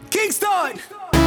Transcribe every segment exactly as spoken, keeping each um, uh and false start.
Kingston.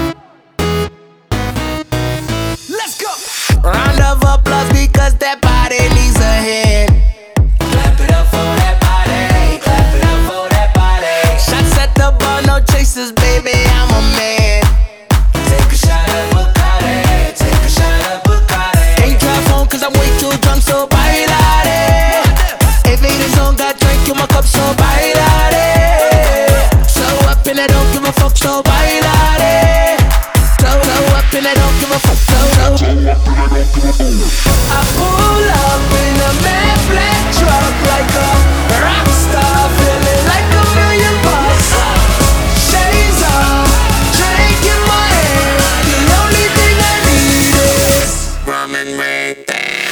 Let's go. Round of applause because that body needs a hand. Clap it up for that body. Clap it up for that body. Shots at the bar, no chasers, baby, I'm a man. Take a shot at Bacardi. Take a shot at Bacardi. Ain't try phone cause I'm way too drunk, so bailare. Aviators on, got drink in my cup, so bailare. So up and I don't give a fuck, so bailare. So, so up and I don't give a fuck, so, so. I pull up in a mad black truck like a rock star, feeling like a million bucks. Shades on, drink in my hand. The only thing I need is Rum and red dance.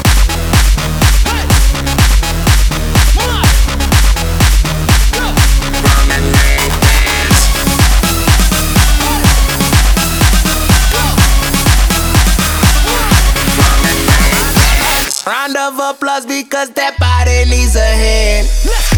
Rum and red dance. Round of applause because that body needs a hand.